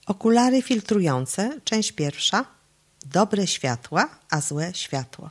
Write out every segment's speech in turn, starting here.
Okulary filtrujące, część pierwsza. Dobre światła, a złe światło.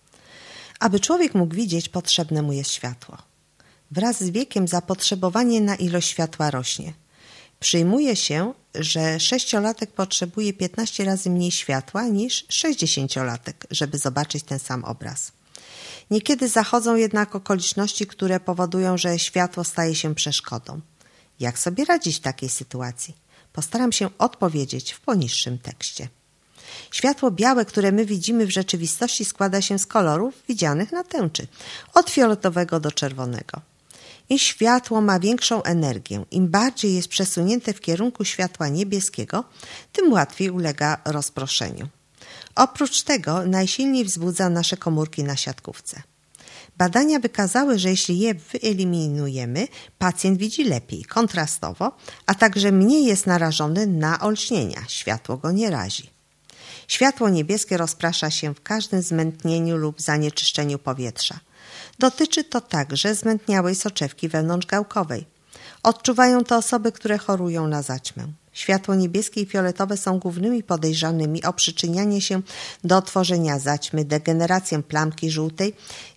Aby człowiek mógł widzieć, potrzebne mu jest światło. Wraz z wiekiem zapotrzebowanie na ilość światła rośnie. Przyjmuje się, że 6-latek potrzebuje 15 razy mniej światła niż 60-latek, żeby zobaczyć ten sam obraz. Niekiedy zachodzą jednak okoliczności, które powodują, że światło staje się przeszkodą. Jak sobie radzić w takiej sytuacji? Postaram się odpowiedzieć w poniższym tekście. Światło białe, które my widzimy w rzeczywistości, składa się z kolorów widzianych na tęczy, od fioletowego do czerwonego. Im światło ma większą energię, im bardziej jest przesunięte w kierunku światła niebieskiego, tym łatwiej ulega rozproszeniu. Oprócz tego najsilniej wzbudza nasze komórki na siatkówce. Badania wykazały, że jeśli je wyeliminujemy, pacjent widzi lepiej, kontrastowo, a także mniej jest narażony na olśnienia. Światło go nie razi. Światło niebieskie rozprasza się w każdym zmętnieniu lub zanieczyszczeniu powietrza. Dotyczy to także zmętniałej soczewki wewnątrzgałkowej. Odczuwają to osoby, które chorują na zaćmę. Światło niebieskie i fioletowe są głównymi podejrzanymi o przyczynianie się do tworzenia zaćmy, degenerację plamki żółtej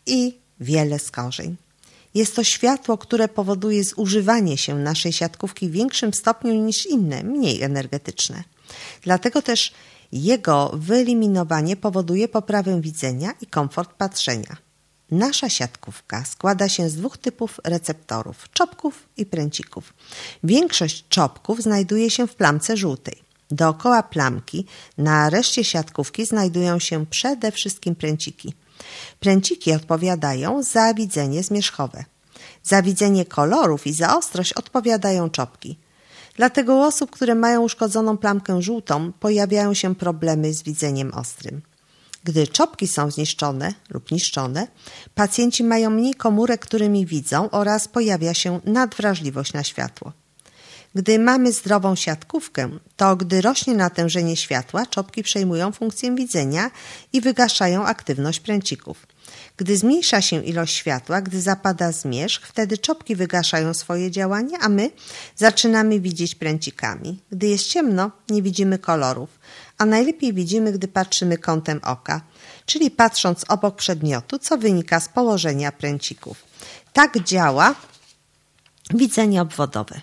i wiele skorzeń. Jest to światło, które powoduje zużywanie się naszej siatkówki w większym stopniu niż inne, mniej energetyczne. Dlatego też jego wyeliminowanie powoduje poprawę widzenia i komfort patrzenia. Nasza siatkówka składa się z 2 typów receptorów, czopków i pręcików. Większość czopków znajduje się w plamce żółtej. Dookoła plamki na reszcie siatkówki znajdują się przede wszystkim pręciki. Pręciki odpowiadają za widzenie zmierzchowe. Za widzenie kolorów i za ostrość odpowiadają czopki. Dlatego u osób, które mają uszkodzoną plamkę żółtą, pojawiają się problemy z widzeniem ostrym. Gdy czopki są zniszczone lub niszczone, pacjenci mają mniej komórek, którymi widzą oraz pojawia się nadwrażliwość na światło. Gdy mamy zdrową siatkówkę, to gdy rośnie natężenie światła, czopki przejmują funkcję widzenia i wygaszają aktywność pręcików. Gdy zmniejsza się ilość światła, gdy zapada zmierzch, wtedy czopki wygaszają swoje działanie, a my zaczynamy widzieć pręcikami. Gdy jest ciemno, nie widzimy kolorów, a najlepiej widzimy, gdy patrzymy kątem oka, czyli patrząc obok przedmiotu, co wynika z położenia pręcików. Tak działa widzenie obwodowe.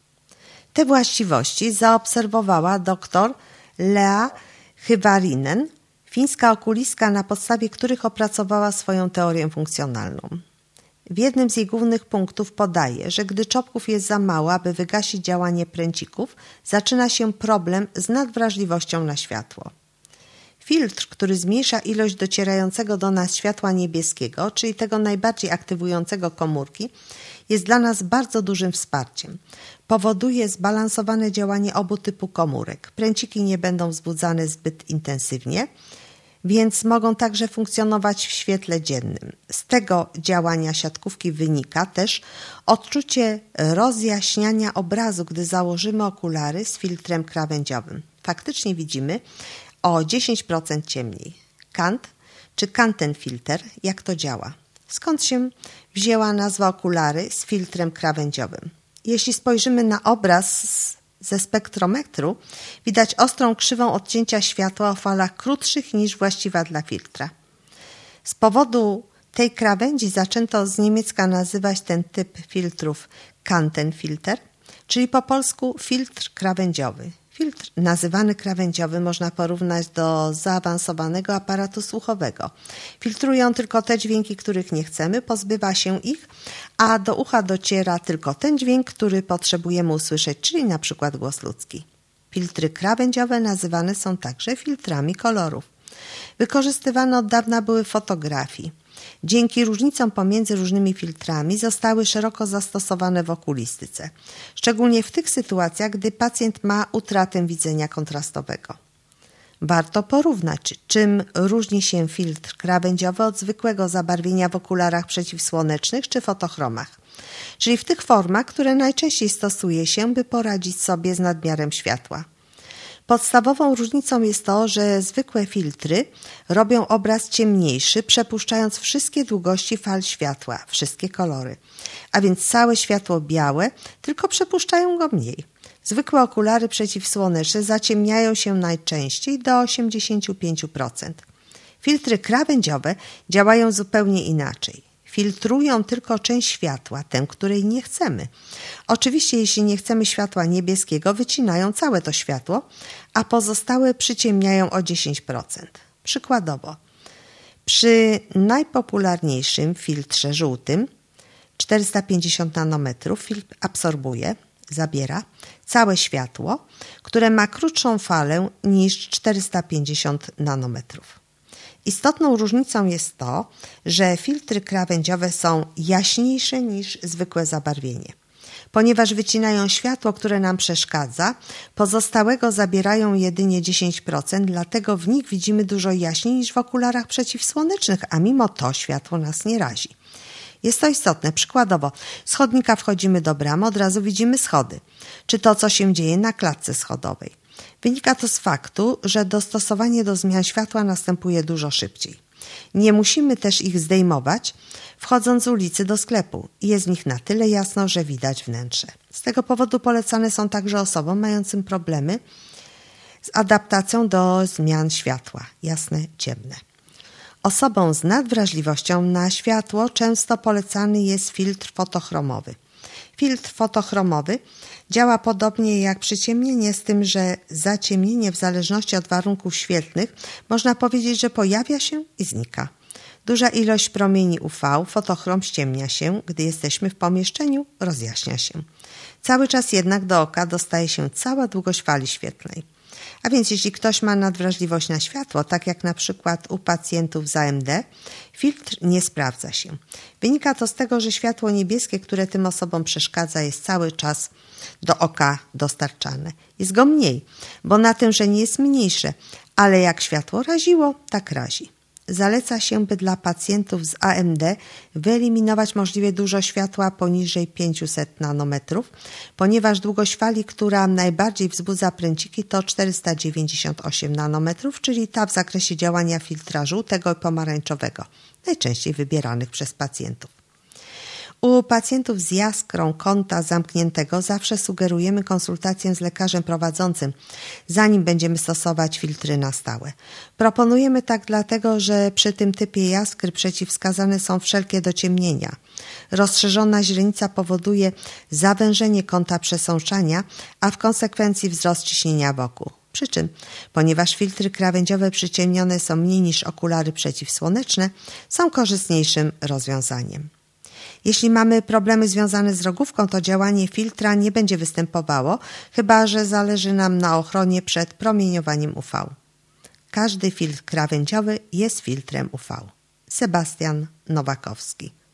Te właściwości zaobserwowała dr Lea Hyvarinen, fińska okulistka, na podstawie których opracowała swoją teorię funkcjonalną. W jednym z jej głównych punktów podaje, że gdy czopków jest za mało, aby wygasić działanie pręcików, zaczyna się problem z nadwrażliwością na światło. Filtr, który zmniejsza ilość docierającego do nas światła niebieskiego, czyli tego najbardziej aktywującego komórki, jest dla nas bardzo dużym wsparciem. Powoduje zbalansowane działanie obu typów komórek. Pręciki nie będą wzbudzane zbyt intensywnie, więc mogą także funkcjonować w świetle dziennym. Z tego działania siatkówki wynika też odczucie rozjaśniania obrazu, gdy założymy okulary z filtrem krawędziowym. Faktycznie widzimy o 10% ciemniej. Kant czy Kantenfilter, jak to działa? Skąd się wzięła nazwa okulary z filtrem krawędziowym? Jeśli spojrzymy na obraz ze spektrometru, widać ostrą krzywą odcięcia światła o falach krótszych niż właściwa dla filtra. Z powodu tej krawędzi zaczęto z niemiecka nazywać ten typ filtrów Kantenfilter, czyli po polsku filtr krawędziowy. Filtr nazywany krawędziowy można porównać do zaawansowanego aparatu słuchowego. Filtruje on tylko te dźwięki, których nie chcemy, pozbywa się ich, a do ucha dociera tylko ten dźwięk, który potrzebujemy usłyszeć, czyli na przykład głos ludzki. Filtry krawędziowe nazywane są także filtrami kolorów. Wykorzystywane od dawna były w fotografii. Dzięki różnicom pomiędzy różnymi filtrami zostały szeroko zastosowane w okulistyce, szczególnie w tych sytuacjach, gdy pacjent ma utratę widzenia kontrastowego. Warto porównać, czym różni się filtr krawędziowy od zwykłego zabarwienia w okularach przeciwsłonecznych czy fotochromach, czyli w tych formach, które najczęściej stosuje się, by poradzić sobie z nadmiarem światła. Podstawową różnicą jest to, że zwykłe filtry robią obraz ciemniejszy, przepuszczając wszystkie długości fal światła, wszystkie kolory, a więc całe światło białe, tylko przepuszczają go mniej. Zwykłe okulary przeciwsłoneczne zaciemniają się najczęściej do 85%. Filtry krawędziowe działają zupełnie inaczej. Filtrują tylko część światła, tę, której nie chcemy. Oczywiście, jeśli nie chcemy światła niebieskiego, wycinają całe to światło, a pozostałe przyciemniają o 10%. Przykładowo, przy najpopularniejszym filtrze żółtym 450 nanometrów filtr absorbuje, zabiera całe światło, które ma krótszą falę niż 450 nanometrów. Istotną różnicą jest to, że filtry krawędziowe są jaśniejsze niż zwykłe zabarwienie. Ponieważ wycinają światło, które nam przeszkadza, pozostałego zabierają jedynie 10%, dlatego w nich widzimy dużo jaśniej niż w okularach przeciwsłonecznych, a mimo to światło nas nie razi. Jest to istotne. Przykładowo, z chodnika wchodzimy do bramy, od razu widzimy schody, czy to, co się dzieje na klatce schodowej. Wynika to z faktu, że dostosowanie do zmian światła następuje dużo szybciej. Nie musimy też ich zdejmować, wchodząc z ulicy do sklepu. Jest w nich na tyle jasno, że widać wnętrze. Z tego powodu polecane są także osobom mającym problemy z adaptacją do zmian światła, jasne, ciemne. Osobom z nadwrażliwością na światło często polecany jest filtr fotochromowy. Filtr fotochromowy działa podobnie jak przyciemnienie, z tym, że zaciemnienie w zależności od warunków świetlnych można powiedzieć, że pojawia się i znika. Duża ilość promieni UV, fotochrom ściemnia się, gdy jesteśmy w pomieszczeniu, rozjaśnia się. Cały czas jednak do oka dostaje się cała długość fali świetlnej. A więc jeśli ktoś ma nadwrażliwość na światło, tak jak na przykład u pacjentów z AMD, filtr nie sprawdza się. Wynika to z tego, że światło niebieskie, które tym osobom przeszkadza, jest cały czas do oka dostarczane. Jest go mniej, bo na tym, że nie jest mniejsze, ale jak światło raziło, tak razi. Zaleca się, by dla pacjentów z AMD wyeliminować możliwie dużo światła poniżej 500 nanometrów, ponieważ długość fali, która najbardziej wzbudza pręciki, to 498 nanometrów, czyli ta w zakresie działania filtra żółtego i pomarańczowego, najczęściej wybieranych przez pacjentów. U pacjentów z jaskrą kąta zamkniętego zawsze sugerujemy konsultację z lekarzem prowadzącym, zanim będziemy stosować filtry na stałe. Proponujemy tak dlatego, że przy tym typie jaskry przeciwwskazane są wszelkie dociemnienia. Rozszerzona źrenica powoduje zawężenie kąta przesączania, a w konsekwencji wzrost ciśnienia wokół. Przy czym, ponieważ filtry krawędziowe przyciemnione są mniej niż okulary przeciwsłoneczne, są korzystniejszym rozwiązaniem. Jeśli mamy problemy związane z rogówką, to działanie filtra nie będzie występowało, chyba że zależy nam na ochronie przed promieniowaniem UV. Każdy filtr krawędziowy jest filtrem UV. Sebastian Nowakowski.